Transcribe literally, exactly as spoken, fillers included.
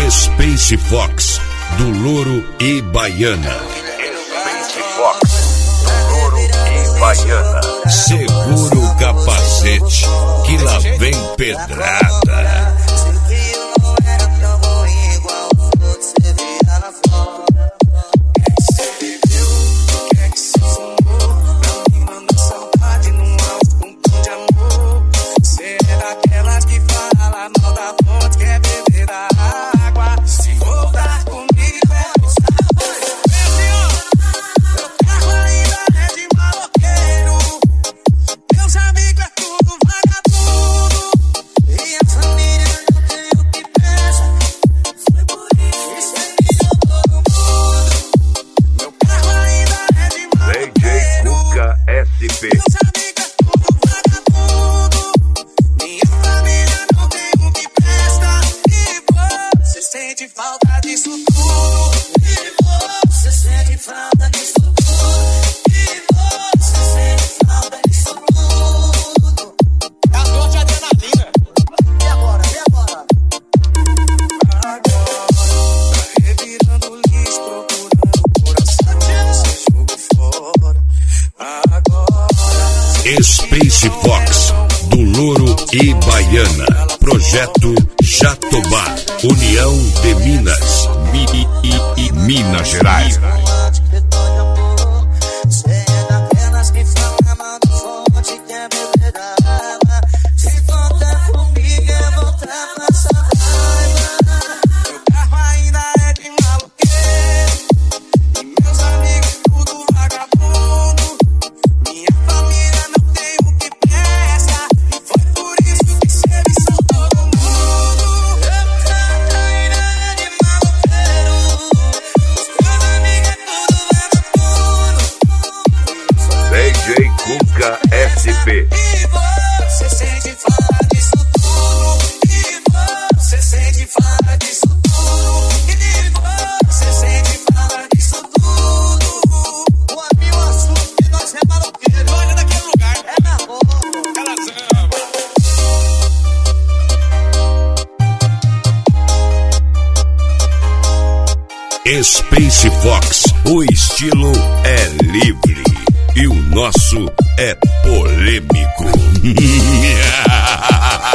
Space Fox, do Louro e Baiana. Space Fox, do Louro e Baiana. Segura o capacete, que lá vem pedrada. Sente falta disso tudo, e você sente falta disso tudo, e você sente falta disso tudo. É a dor de adrenalina. E agora, e agora? Agora, tá revirando lixo, procurando coração, você jogou fora. Agora, Space Fox, do Louro e Baiana. Projeto Jatobá, União de Minas, Mi, I, I, Minas Gerais. Cuca S P. E você sente falta disso tudo, e você sente falta disso tudo, e você sente falta disso tudo. O amigo assunto que nós é maloqueiro. Olha naquele lugar, é na rua, aquela zamba. Space Fox, o estilo é livre. E o nosso é polêmico.